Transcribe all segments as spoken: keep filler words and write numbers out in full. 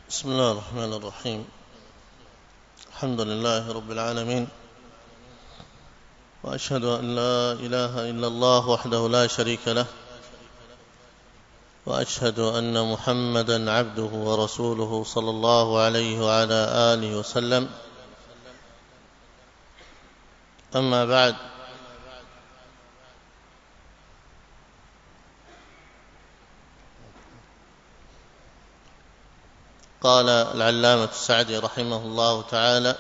بسم الله الرحمن الرحيم. الحمد لله رب العالمين، وأشهد أن لا إله إلا الله وحده لا شريك له، وأشهد أن محمدا عبده ورسوله صلى الله عليه وعلى آله وسلم. أما بعد، قال العلامة السعدي رحمه الله تعالى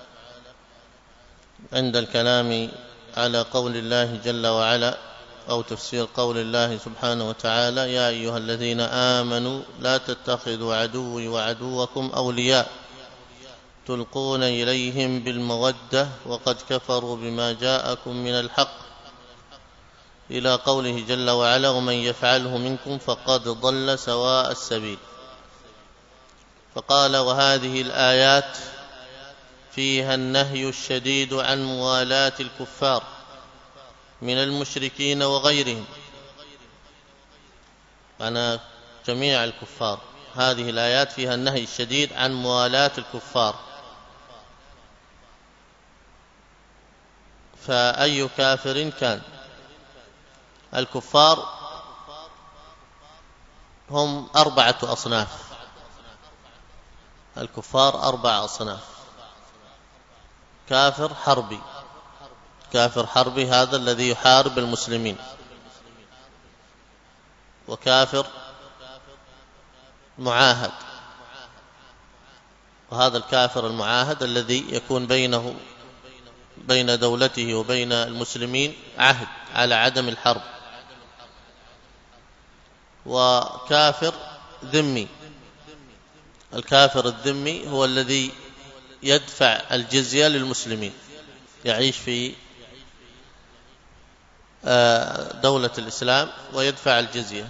عند الكلام على قول الله جل وعلا أو تفسير قول الله سبحانه وتعالى: يا أيها الذين آمنوا لا تتخذوا عدوي وعدوكم أولياء تلقون إليهم بالمودة وقد كفروا بما جاءكم من الحق، إلى قوله جل وعلا: ومن يفعله منكم فقد ضل سواء السبيل. فقال: وهذه الآيات فيها النهي الشديد عن موالاة الكفار من المشركين وغيرهم، معنى جميع الكفار. هذه الآيات فيها النهي الشديد عن موالاة الكفار، فأي كافر كان. الكفار هم أربعة أصناف. الكفار أربع أصناف: كافر حربي، كافر حربي هذا الذي يحارب المسلمين، وكافر معاهد، وهذا الكافر المعاهد الذي يكون بينه بين دولته وبين المسلمين عهد على عدم الحرب، وكافر ذمي. الكافر الذمي هو الذي يدفع الجزية للمسلمين، يعيش في دولة الإسلام ويدفع الجزية.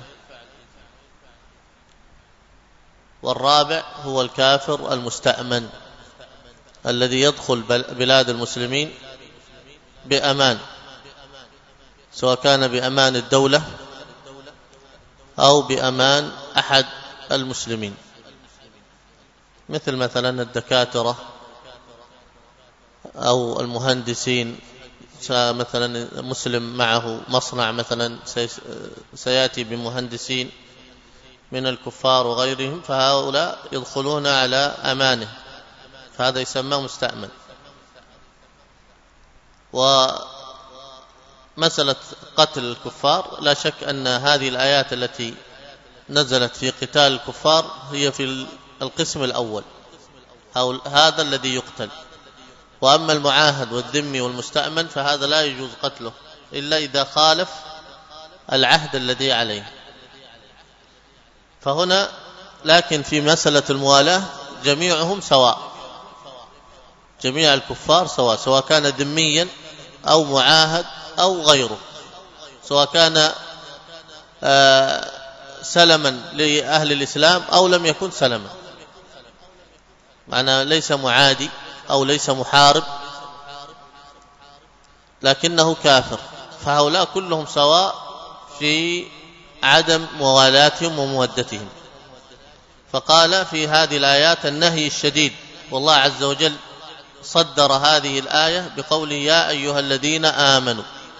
والرابع هو الكافر المستأمن الذي يدخل بلاد المسلمين بأمان، سواء كان بأمان الدولة أو بأمان أحد المسلمين، مثل مثلا الدكاترة أو المهندسين. مثلا مسلم معه مصنع مثلا سيأتي بمهندسين من الكفار وغيرهم، فهؤلاء يدخلون على أمانه، فهذا يسمى مستأمن. ومسألة قتل الكفار، لا شك أن هذه الآيات التي نزلت في قتال الكفار هي في القسم الأول، أو هذا الذي يقتل. وأما المعاهد والذمي والمستأمن فهذا لا يجوز قتله إلا إذا خالف العهد الذي عليه. فهنا لكن في مسألة الموالاة جميعهم سواء، جميع الكفار سواء، سواء كان ذميا أو معاهد أو غيره، سواء كان سلما لأهل الإسلام أو لم يكن سلما، معنى ليس معادي أو ليس محارب لكنه كافر، فهؤلاء كلهم سواء في عدم موالاتهم ومودتهم. فقال في هذه الآيات النهي الشديد، والله عز وجل صدر هذه الآية بقوله: يا أيها الذين آمنوا.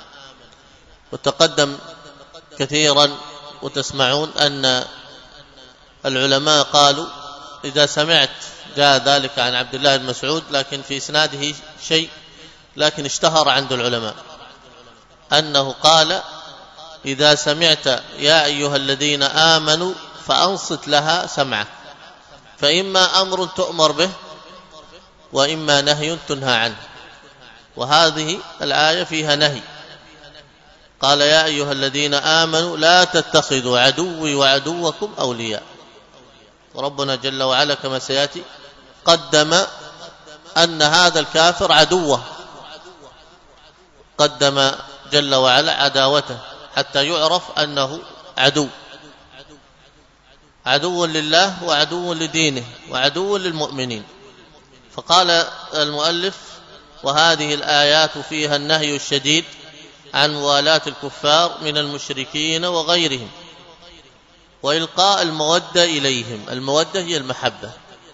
وتقدم كثيرا وتسمعون أن العلماء قالوا إذا سمعت، جاء ذلك عن عبد الله بن مسعود لكن في إسناده شيء، لكن اشتهر عند العلماء أنه قال: إذا سمعت يا أيها الذين آمنوا فأنصت لها سمعك، فإما أمر تؤمر به وإما نهي تنهى عنه. وهذه الآية فيها نهي، قال: يا أيها الذين آمنوا لا تتخذوا عدوي وعدوكم أولياء. وربنا جل وعلا كما سيأتي قدم أن هذا الكافر عدوه، قدم جل وعلا عداوته حتى يعرف أنه عدو، عدو لله وعدو لدينه وعدو للمؤمنين. فقال المؤلف: وهذه الآيات فيها النهي الشديد عن موالاة الكفار من المشركين وغيرهم، وإلقاء المودة إليهم. المودة هي المحبة،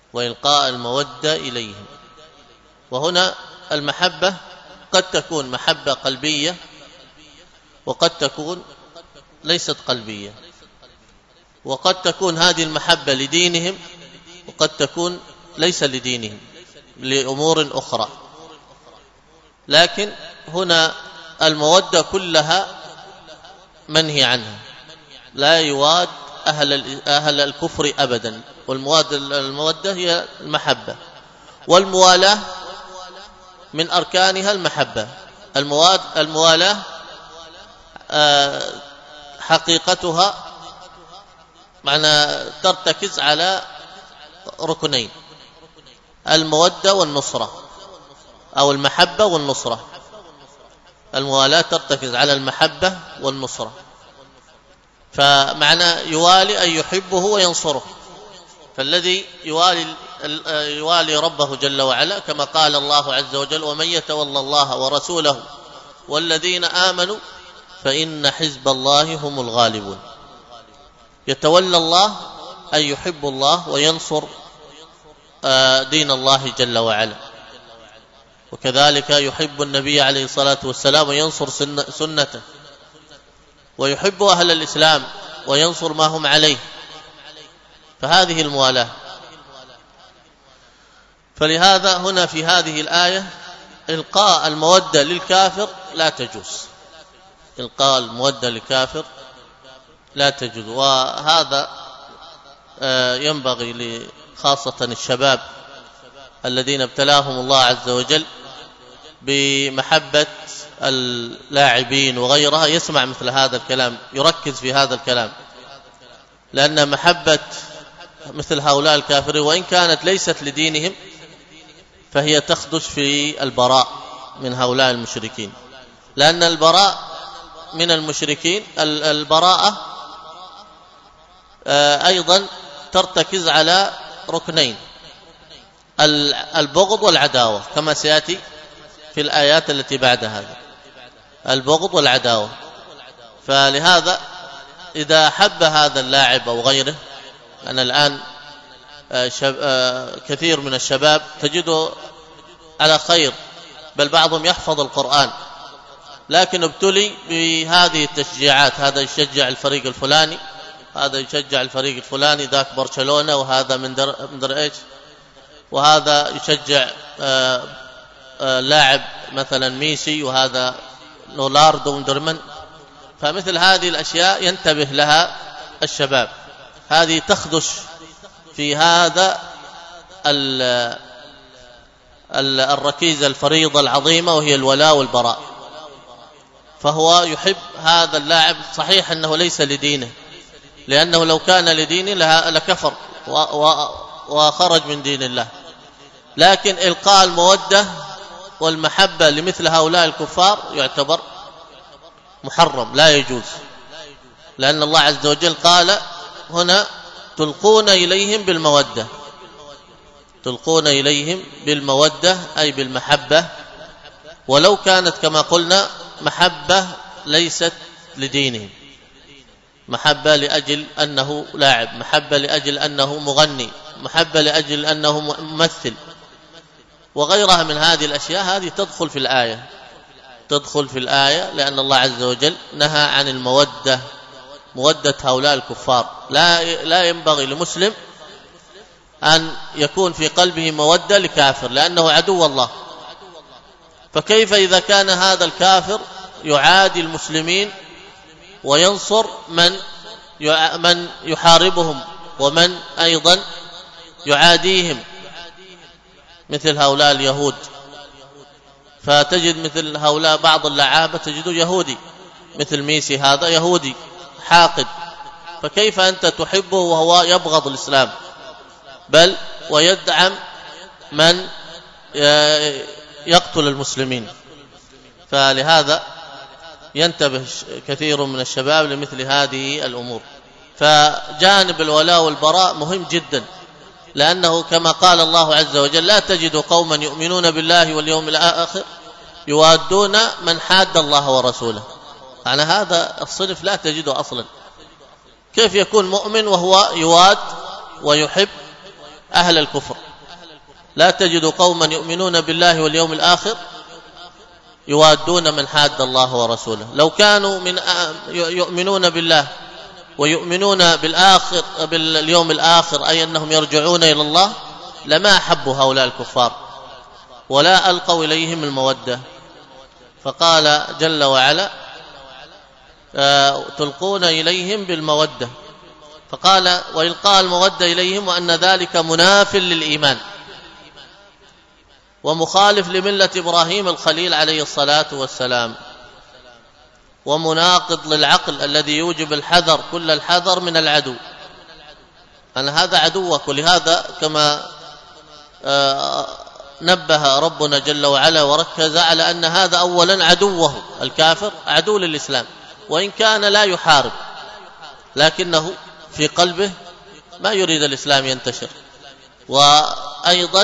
وإلقاء المودة إليهم. وهنا المحبة قد تكون محبة قلبية وقد تكون ليست قلبية، وقد تكون هذه المحبة لدينهم وقد تكون ليس لدينهم لأمور أخرى. لكن هنا المودة كلها منهي عنها، لا يواد أهل أهل الكفر أبدا. والمودة هي المحبة، والموالاة من أركانها المحبة. المواد الموالاة حقيقتها معنى ترتكز على ركنين: المودة والنصرة، أو المحبة والنصرة. الموالاة ترتكز على المحبة والنصرة، فمعنى يوالي أن يحبه وينصره. فالذي يوالي يوالي ربه جل وعلا كما قال الله عز وجل: ومن يتولى الله ورسوله والذين آمنوا فإن حزب الله هم الغالبون. يتولى الله أن يحب الله وينصر دين الله جل وعلا، وكذلك يحب النبي عليه الصلاة والسلام وينصر سنته، ويحب أهل الإسلام وينصر ما هم عليه. فهذه الموالاة. فلهذا هنا في هذه الآية إلقاء المودة للكافر لا تجوز، إلقاء المودة للكافر لا تجوز. وهذا ينبغي خاصة الشباب الذين ابتلاهم الله عز وجل بمحبة اللاعبين وغيرها يسمع مثل هذا الكلام، يركز في هذا الكلام، لأن محبة مثل هؤلاء الكافرين وإن كانت ليست لدينهم فهي تخدش في البراء من هؤلاء المشركين، لأن البراء من المشركين البراءة أيضا ترتكز على ركنين: البغض والعداوة، كما سيأتي في الآيات التي بعد هذا، البغض والعداوة. فلهذا إذا حب هذا اللاعب أو غيره، أنا الآن كثير من الشباب تجده على خير، بل بعضهم يحفظ القرآن، لكن ابتلي بهذه التشجيعات: هذا يشجع الفريق الفلاني، هذا يشجع الفريق الفلاني، ذاك برشلونة، وهذا من در, من در إيش، وهذا يشجع آآ آآ لاعب مثلا ميسي، وهذا رونالدو ومدرمن. فمثل هذه الأشياء ينتبه لها الشباب، هذه تخدش في هذا الركيزة الفريضة العظيمة وهي الولاء والبراء. فهو يحب هذا اللاعب، صحيح أنه ليس لدينه، لأنه لو كان لدينه لكفر وخرج من دين الله، لكن إلقاء المودة والمحبة لمثل هؤلاء الكفار يعتبر محرم، لا يجوز، لأن الله عز وجل قال هنا: تلقون إليهم بالمودة، تلقون إليهم بالمودة أي بالمحبة، ولو كانت كما قلنا محبة ليست لدينهم، محبة لأجل أنه لاعب، محبة لأجل أنه مغني، محبة لأجل أنه ممثل، وغيرها من هذه الأشياء، هذه تدخل في الآية، تدخل في الآية، لأن الله عز وجل نهى عن المودة، مودة هؤلاء الكفار. لا لا ينبغي لمسلم أن يكون في قلبه مودة لكافر، لأنه عدو الله. فكيف إذا كان هذا الكافر يعادي المسلمين وينصر من من يحاربهم ومن أيضا يعاديهم، مثل هؤلاء اليهود. فتجد مثل هؤلاء بعض اللعابة تجده يهودي، مثل ميسي هذا يهودي حاقد، فكيف أنت تحبه وهو يبغض الإسلام بل ويدعم من يقتل المسلمين؟ فلهذا ينتبه كثير من الشباب لمثل هذه الأمور. فجانب الولاء والبراء مهم جدا، لأنه كما قال الله عز وجل: لا تجد قوما يؤمنون بالله واليوم الآخر يوادون من حاد الله ورسوله. يعني هذا الصنف لا تجده أصلا. كيف يكون مؤمن وهو يواد ويحب أهل الكفر. لا تجد قوما يؤمنون بالله واليوم الآخر يوادون من حاد الله ورسوله. لو كانوا من يؤمنون بالله ويؤمنون بالآخر باليوم الآخر، أي أنهم يرجعون إلى الله، لما أحبوا هؤلاء الكفار ولا ألقوا إليهم المودة. فقال جل وعلا تلقون إليهم بالمودة، فقال وإلقاء المودة إليهم وأن ذلك مناف للإيمان ومخالف لملة إبراهيم الخليل عليه الصلاة والسلام، ومناقض للعقل الذي يوجب الحذر كل الحذر من العدو، أن هذا عدوك. ولهذا كما نبه ربنا جل وعلا وركز على أن هذا أولا عدوه الكافر عدو للإسلام، وإن كان لا يحارب لكنه في قلبه ما يريد الإسلام ينتشر، وأيضا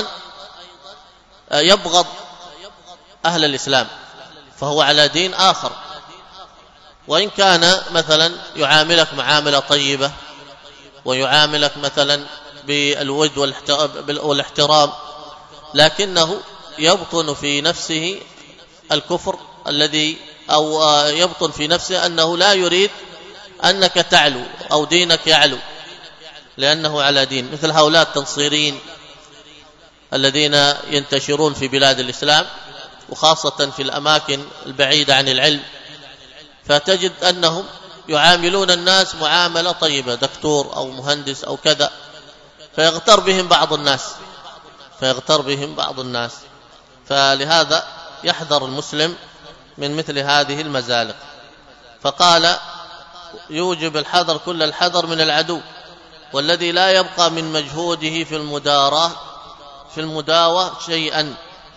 يبغض أهل الإسلام، فهو على دين آخر. وإن كان مثلا يعاملك معاملة طيبة ويعاملك مثلا بالود والاحترام، لكنه يبطن في نفسه الكفر الذي أو يبطن في نفسه أنه لا يريد أنك تعلو أو دينك يعلو، لأنه على دين. مثل هؤلاء التنصيرين الذين ينتشرون في بلاد الإسلام وخاصة في الأماكن البعيدة عن العلم، فتجد أنهم يعاملون الناس معاملة طيبة، دكتور أو مهندس أو كذا، فيغتر بهم بعض الناس فيغتر بهم بعض الناس فلهذا يحذر المسلم من مثل هذه المزالق. فقال يوجب الحذر كل الحذر من العدو، والذي لا يبقى من مجهوده في المداراة في المداوة شيئا،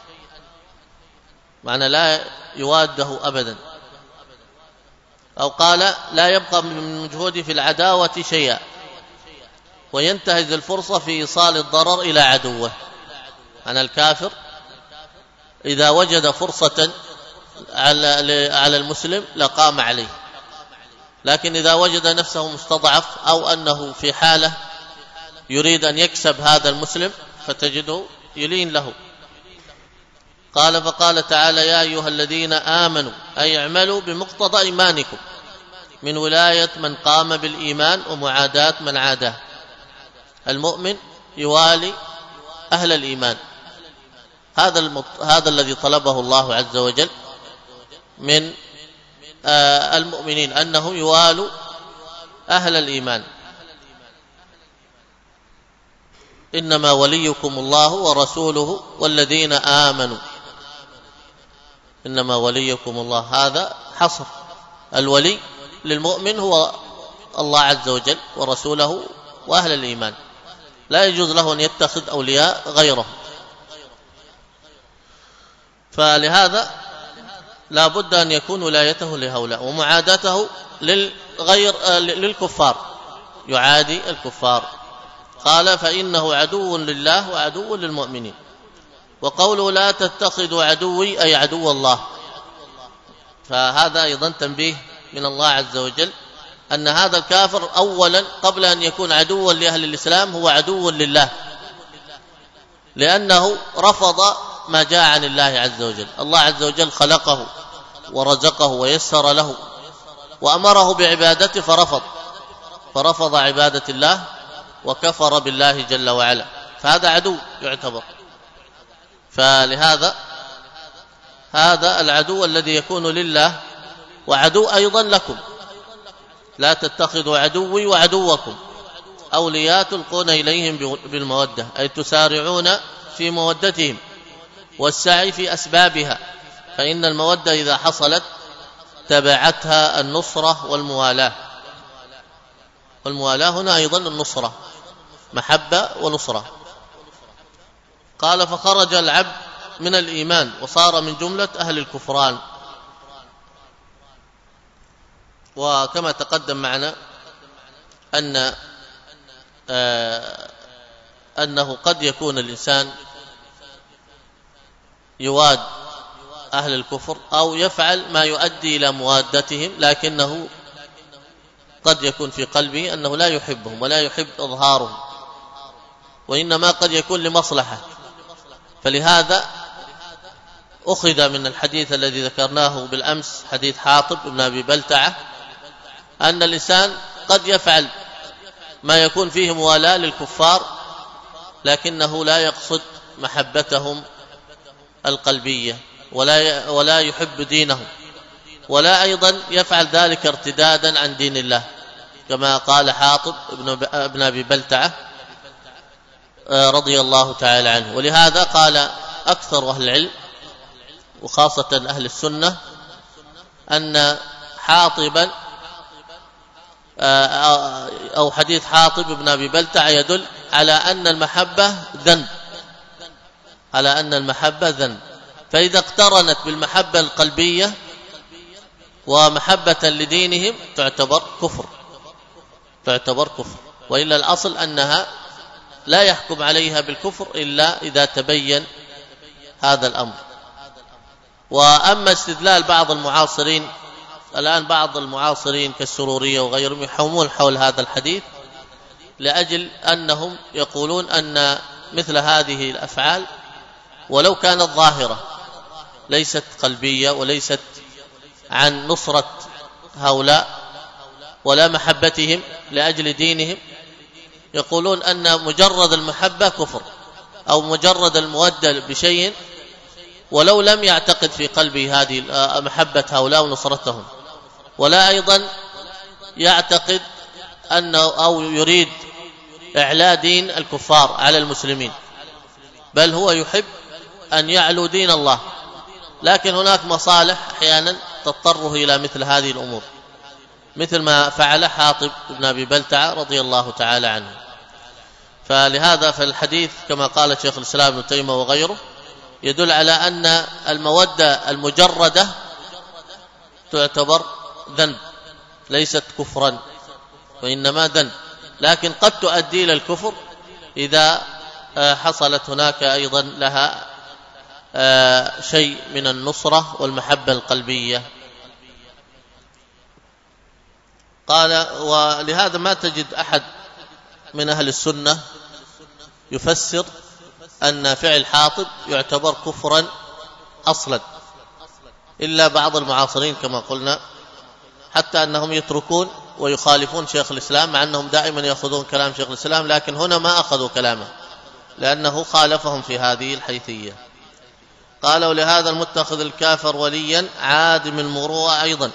معنى لا يواده أبدا، أو قال لا يبقى من مجهوده في العداوة شيئا، وينتهز الفرصة في إيصال الضرر إلى عدوه. أنا الكافر إذا وجد فرصة على المسلم لقام عليه، لكن إذا وجد نفسه مستضعف أو أنه في حالة يريد أن يكسب هذا المسلم فتجده يلين له. قال فقال تعالى يا أيها الذين آمنوا أي اعملوا بمقتضى إيمانكم من ولاية من قام بالإيمان ومعاداة من عاداه. المؤمن يوالي أهل الإيمان، هذا المط... هذا الذي طلبه الله عز وجل من آه المؤمنين، أنه يوالوا أهل الإيمان. إنما وليكم الله ورسوله والذين آمنوا، إنما وليكم الله، هذا حصر. الولي للمؤمن هو الله عز وجل ورسوله وأهل الإيمان، لا يجوز له أن يتخذ أولياء غيره. فلهذا لا بد أن يكون ولايته لهؤلاء ومعاداته للغير للكفار، يعادي الكفار. قال فإنه عدو لله وعدو للمؤمنين. وقوله لا تتخذوا عدوي أي عدو الله، فهذا أيضا تنبيه من الله عز وجل أن هذا الكافر أولا قبل أن يكون عدوا لأهل الإسلام هو عدو لله، لأنه رفض ما جاء عن الله عز وجل. الله عز وجل خلقه ورزقه ويسر له وأمره بعبادته فرفض فرفض عبادة الله وكفر بالله جل وعلا، فهذا عدو يعتبر. فلهذا هذا العدو الذي يكون لله وعدو أيضا لكم. لا تتخذوا عدوي وعدوكم أولياء تلقون إليهم بالمودة، أي تسارعون في مودتهم والسعي في أسبابها، فإن المودة إذا حصلت تبعتها النصرة والموالاة. والموالاة هنا أيضا النصرة، محبة ونصرة. قال فخرج العبد من الإيمان وصار من جملة أهل الكفران. وكما تقدم معنا أن آه أنه قد يكون الإنسان يواد أهل الكفر أو يفعل ما يؤدي إلى موادتهم، لكنه قد يكون في قلبه أنه لا يحبهم ولا يحب إظهارهم، وإنما قد يكون لمصلحة. فلهذا أخذ من الحديث الذي ذكرناه بالأمس حديث حاطب بن أبي بلتعة أن الإنسان قد يفعل ما يكون فيه موالاة للكفار لكنه لا يقصد محبتهم القلبية ولا ولا يحب دينهم، ولا أيضا يفعل ذلك ارتدادا عن دين الله كما قال حاطب بن أبي بلتعة رضي الله تعالى عنه. ولهذا قال أكثر أهل العلم وخاصة أهل السنة أن حاطبا أو حديث حاطب بن أبي بلتعة يدل على أن المحبة ذنب، على أن المحبة ذنب. فإذا اقترنت بالمحبة القلبية ومحبة لدينهم تعتبر كفر، تعتبر كفر. وإلا الأصل أنها لا يحكم عليها بالكفر إلا إذا تبين هذا الأمر. وأما استدلال بعض المعاصرين الآن، بعض المعاصرين كالسرورية وغيرهم يحومون حول هذا الحديث لأجل أنهم يقولون أن مثل هذه الأفعال ولو كانت ظاهرة ليست قلبية وليست عن نصرة هؤلاء ولا محبتهم لأجل دينهم، يقولون أن مجرد المحبة كفر، أو مجرد المودة بشيء ولو لم يعتقد في قلبه هذه محبة هؤلاء ونصرتهم، ولا أيضا يعتقد أنه أو يريد إعلاء دين الكفار على المسلمين، بل هو يحب أن يعلو دين الله. لكن هناك مصالح أحيانا تضطره إلى مثل هذه الأمور، مثل ما فعل حاطب بن أبي بلتعة رضي الله تعالى عنه. فلهذا فالحديث كما قال شيخ الإسلام ابن تيمية وغيره يدل على أن المودة المجردة تعتبر ذنب ليست كفرا وإنما ذنب، لكن قد تؤدي إلى الكفر إذا حصلت هناك أيضا لها شيء من النصرة والمحبة القلبية. قال ولهذا ما تجد أحد من أهل السنة يفسر أن فعل حاطب يعتبر كفرا أصلا إلا بعض المعاصرين كما قلنا، حتى أنهم يتركون ويخالفون شيخ الإسلام مع أنهم دائما يأخذون كلام شيخ الإسلام، لكن هنا ما أخذوا كلامه لأنه خالفهم في هذه الحيثية. قال ولهذا المتخذ الكافر وليا عادم المروءة أيضا،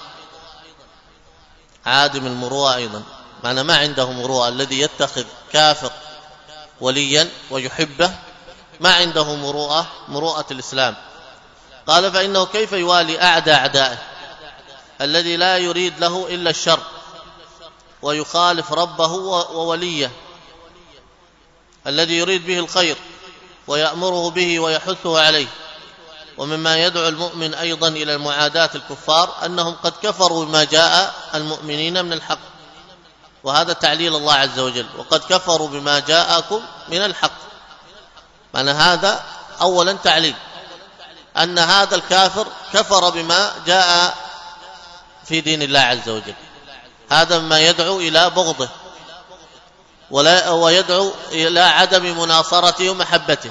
عادم المروءة أيضا معنى ما عنده مروءة، الذي يتخذ كافر وليا ويحبه ما عنده مروءة مروءة الإسلام. قال فإنه كيف يوالي أعدى أعدائه الذي لا يريد له إلا الشر ويخالف ربه ووليه الذي يريد به الخير ويأمره به ويحثه عليه. ومما يدعو المؤمن أيضا إلى المعاداة الكفار أنهم قد كفروا بما جاء المؤمنين من الحق، وهذا تعليل الله عز وجل، وقد كفروا بما جاءكم من الحق. معنى هذا أولا تعليل أن هذا الكافر كفر بما جاء في دين الله عز وجل، هذا مما يدعو إلى بغضه ولا ويدعو إلى عدم مناصرته ومحبته.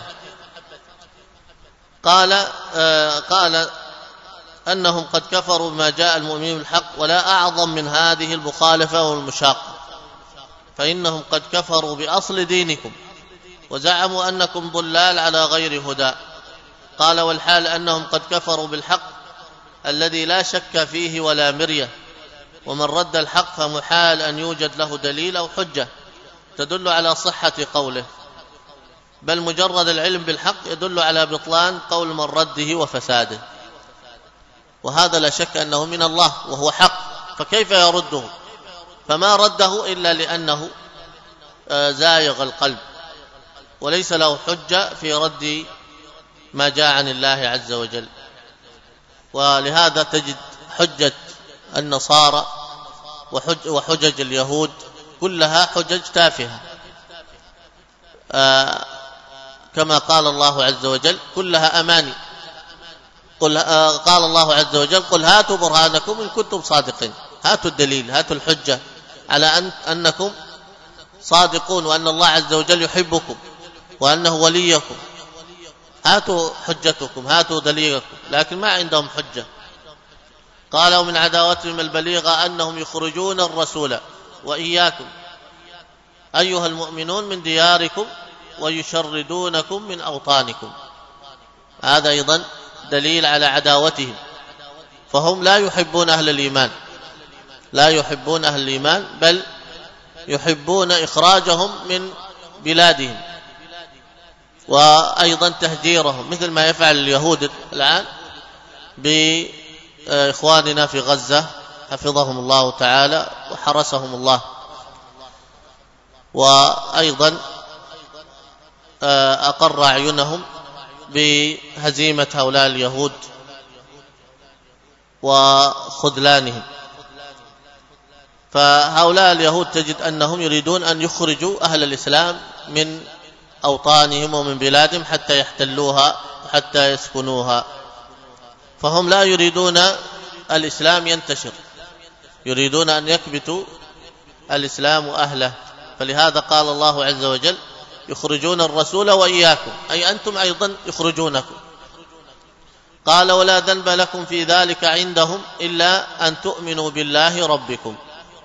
قال آه قال أنهم قد كفروا بما جاء المؤمنين بالحق، ولا أعظم من هذه المخالفة والمشاقة، فإنهم قد كفروا بأصل دينكم وزعموا أنكم ضلال على غير هدى. قال والحال أنهم قد كفروا بالحق الذي لا شك فيه ولا مرية، ومن رد الحق فمحال أن يوجد له دليل أو حجة تدل على صحة قوله، بل مجرد العلم بالحق يدل على بطلان قول من رده وفساده، وهذا لا شك أنه من الله وهو حق، فكيف يرده؟ فما رده إلا لأنه زايغ القلب وليس له حجة في رد ما جاء عن الله عز وجل. ولهذا تجد حجة النصارى وحجج اليهود كلها حجج تافهة، آه كما قال الله عز وجل كلها أماني. قل آه قال الله عز وجل قل هاتوا برهانكم إن كنتم صادقين، هاتوا الدليل، هاتوا الحجة على أن أنكم صادقون وأن الله عز وجل يحبكم وأنه وليكم، هاتوا حجتكم، هاتوا دليلكم، لكن ما عندهم حجة. قال ومن عداوتهم البليغة أنهم يخرجون الرسول وإياكم أيها المؤمنون من دياركم ويشردونكم من أوطانكم. هذا أيضا دليل على عداوتهم، فهم لا يحبون أهل الإيمان، لا يحبون أهل الإيمان، بل يحبون إخراجهم من بلادهم وأيضا تهجيرهم، مثل ما يفعل اليهود الآن بإخواننا في غزة حفظهم الله تعالى وحرسهم الله. وأيضا أقر أعينهم بهزيمة هؤلاء اليهود وخذلانهم. فهؤلاء اليهود تجد أنهم يريدون أن يخرجوا أهل الإسلام من أوطانهم ومن بلادهم حتى يحتلوها وحتى يسكنوها، فهم لا يريدون الإسلام ينتشر، يريدون أن يكبتوا الإسلام وأهله. فلهذا قال الله عز وجل يخرجون الرسول وإياكم، أي أنتم أيضا يخرجونكم. قال ولا ذنب لكم في ذلك عندهم إلا أن تؤمنوا بالله ربكم.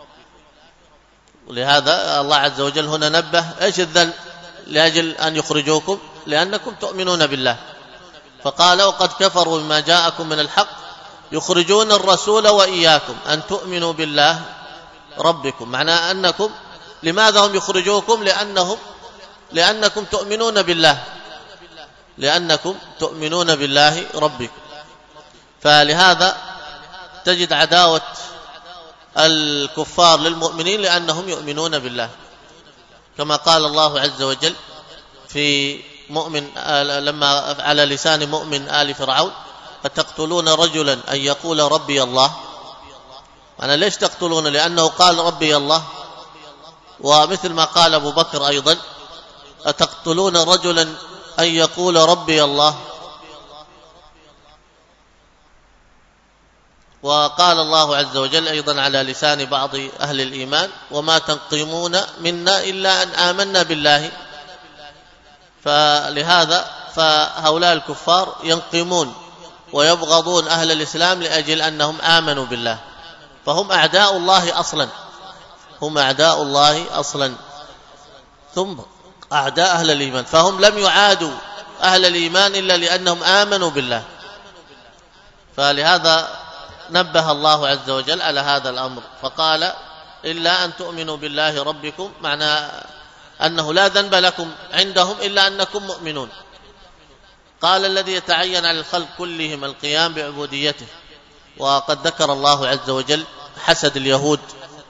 ولهذا الله عز وجل هنا نبه إيش الذنب لأجل أن يخرجوكم، لأنكم تؤمنون بالله. فقال وقد كفروا بما جاءكم من الحق يخرجون الرسول وإياكم أن تؤمنوا بالله ربكم. معناه أنكم لماذا هم يخرجوكم؟ لأنهم لأنكم تؤمنون بالله، لأنكم تؤمنون بالله ربكم. فلهذا تجد عداوة الكفار للمؤمنين لأنهم يؤمنون بالله، كما قال الله عز وجل في مؤمن لما على لسان مؤمن آل فرعون فتقتلون رجلا أن يقول ربي الله. أنا ليش تقتلون؟ لأنه قال ربي الله. ومثل ما قال أبو بكر أيضا أتقتلون رجلا أن يقول ربي الله. وقال الله عز وجل أيضا على لسان بعض أهل الإيمان وما تنقمون منا إلا أن آمنا بالله. فلهذا فهؤلاء الكفار ينقمون ويبغضون أهل الإسلام لأجل أنهم آمنوا بالله، فهم أعداء الله أصلا، هم أعداء الله أصلا ثم أعداء أهل الإيمان. فهم لم يعادوا أهل الإيمان إلا لأنهم آمنوا بالله. فلهذا نبه الله عز وجل على هذا الأمر فقال إلا أن تؤمنوا بالله ربكم، معنى أنه لا ذنب لكم عندهم إلا أنكم مؤمنون. قال الذي يتعين على الخلق كلهم القيام بعبوديته. وقد ذكر الله عز وجل حسد اليهود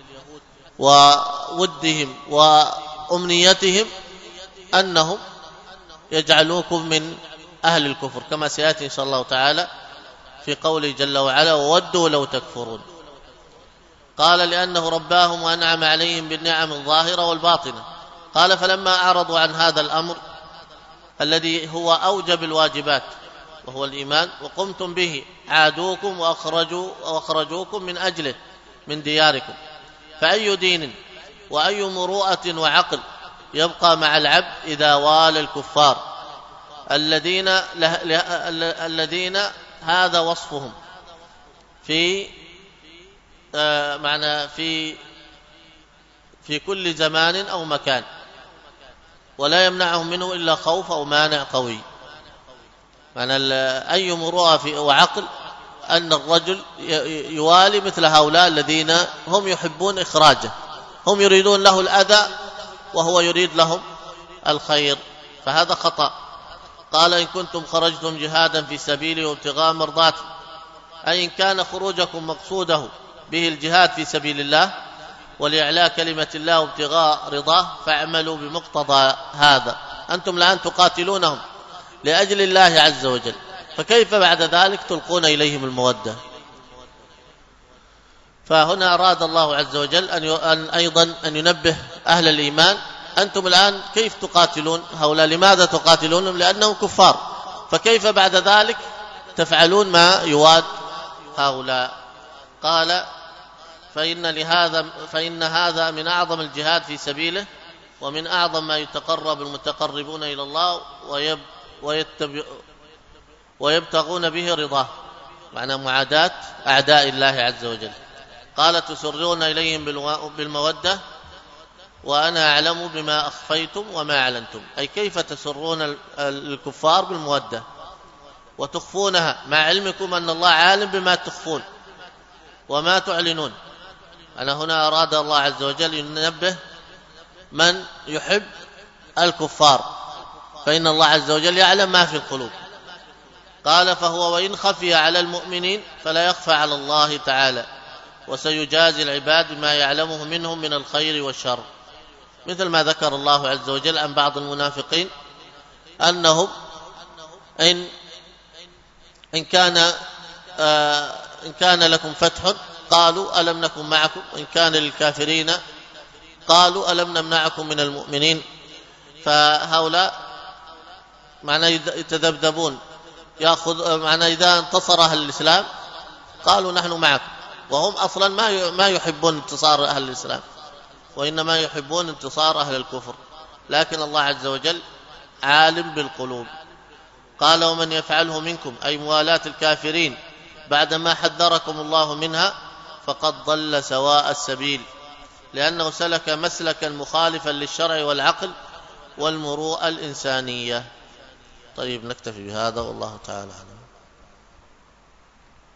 وودهم وأمنيتهم أنهم يجعلوكم من أهل الكفر، كما سيأتي إن شاء الله تعالى في قوله جل وعلا وودوا لو تكفرون. قال لأنه رباهم وأنعم عليهم بالنعم الظاهرة والباطنة. قال فلما أعرضوا عن هذا الأمر الذي هو أوجب الواجبات وهو الإيمان وقمتم به عادوكم وأخرجوا وأخرجوكم من أجله من دياركم. فأي دين وأي مروءة وعقل يبقى مع العبد إذا والى الكفار الذين الذين هذا وصفهم في آه معنى في في كل زمان أو مكان، ولا يمنعهم منه إلا خوف أو مانع قوي. معنى أي مروءة وعقل أن الرجل يوالي مثل هؤلاء الذين هم يحبون إخراجه، هم يريدون له الأذى وهو يريد لهم الخير، فهذا خطأ. قال إن كنتم خرجتم جهادا في سبيلي وابتغاء مرضاتي، أي إن كان خروجكم مقصوده به الجهاد في سبيل الله ولإعلاء كلمة الله وابتغاء رضاه فاعملوا بمقتضى هذا. أنتم الآن تقاتلونهم لأجل الله عز وجل، فكيف بعد ذلك تلقون إليهم المودة؟ فهنا أراد الله عز وجل أن أيضا أن ينبه أهل الإيمان أنتم الآن كيف تقاتلون هؤلاء؟ لماذا تقاتلونهم؟ لأنهم كفار، فكيف بعد ذلك تفعلون ما يواد هؤلاء؟ قال فإن لهذا فإن هذا من أعظم الجهاد في سبيله ومن أعظم ما يتقرب المتقربون إلى الله ويب ويتبع ويبتغون به رضاه، معنى معاداة أعداء الله عز وجل. قال تسرون إليهم بالمودة وأنا أعلم بما أخفيتم وما أعلنتم، أي كيف تسرون الكفار بالمودة وتخفونها مع علمكم أن الله عالم بما تخفون وما تعلنون. أنا هنا أراد الله عز وجل ينبه من يحب الكفار، فإن الله عز وجل يعلم ما في القلوب. قال فهو وإن خفي على المؤمنين فلا يخفى على الله تعالى، وسيجازي العباد بما يعلمه منهم من الخير والشر، مثل ما ذكر الله عز وجل عن بعض المنافقين أنهم إن إن كان آه إن كان لكم فتح قالوا ألم نكن معكم، وإن كان للكافرين قالوا ألم نمنعكم من المؤمنين. فهؤلاء معنى يتذبذبون، يأخذ معنى إذا انتصر أهل الإسلام قالوا نحن معكم، وهم أصلا ما ما يحبون انتصار أهل الإسلام، وإنما يحبون انتصار أهل الكفر، لكن الله عز وجل عالم بالقلوب. قال ومن يفعله منكم، أي موالاة الكافرين بعدما حذركم الله منها، فقد ضل سواء السبيل، لأنه سلك مسلكا مخالفا للشرع والعقل والمروءة الإنسانية. طيب نكتفي بهذا والله تعالى أعلم.